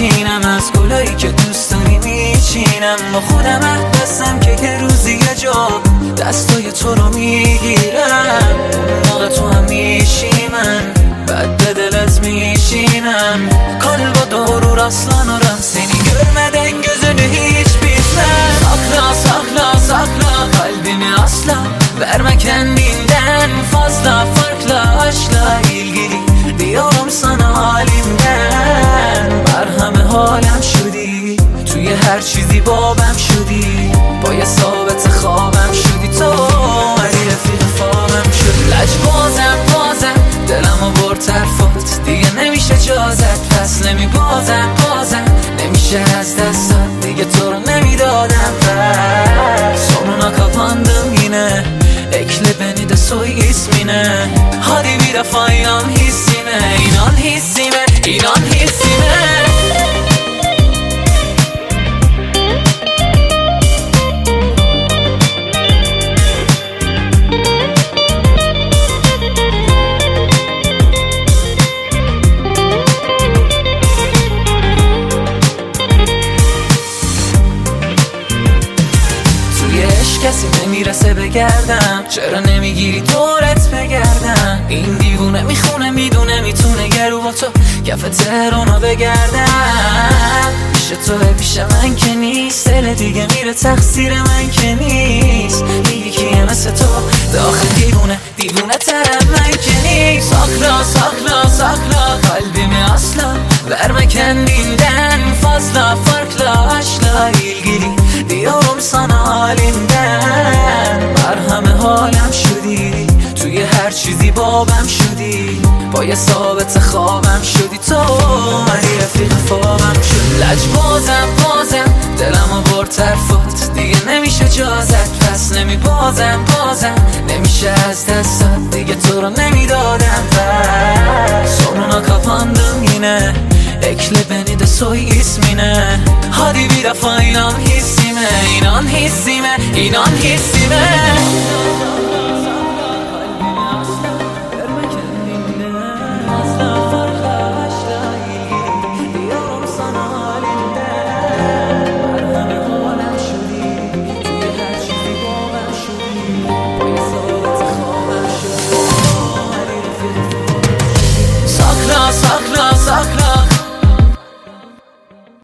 میچینم، از گلایی که دوست داری میچینم. با خودم عهد بستم که یه روزی یه جا دستای تو رو میگیرم. موقع تو هم میشی من، بعد به دلت میشینم. Kalba doğru rastlanırım, seni görmeden gözünü hiç bitmem. Sakla sakla sakla kalbimi asla verme kendinden fazla. Farkla aşkla ilgili diyorum sana halimden. مرهم حالم شدی، توی هر چیزی بابم شدی، با یه ثابت خوابم شدی. تو ولی رفیق خوابم شدی. لجبازم دلمو برد طرفات، دیگه نمیشه جازت، پس نمیبازم نمیشه از دستات، دیگه تو رو نمیدادم. Sonuna kapandım yine, ekle beni de soy ismine. Hadi bir defa inan hissime, inan hissime, inan hissime. کسی نمیرسه بگردم، چرا نمیگیری دورت بگردم؟ این دیوونه میخونه میدونه میتونه گرو با تو کف تهرانو بگردم. پیش توه پیش من که نیست، دل دیگه میره تقصیر من که نیست. دیگه کیه مثل تو داخل دیوونه ترم من که نیست. Sakla kalbimi asla verme kendinden fazla. Farkla aşkla ilgili diyorum sana halimden. مرهم حالم شدی، توی هر چیزی بابم شدی، با یه ثابت خوابم شدی. تو ولی رفیق خوابم شدی. لجبازم دلمو برد طرفات، دیگه نمیشه جازت، پس نمیبازم نمیشه از دستات، دیگه تو رو نمیدادم. Sonuna kapandım yine, ekle beni de soy ismine. Hadi bir defa inan hissime, inan hissime, inan hissime.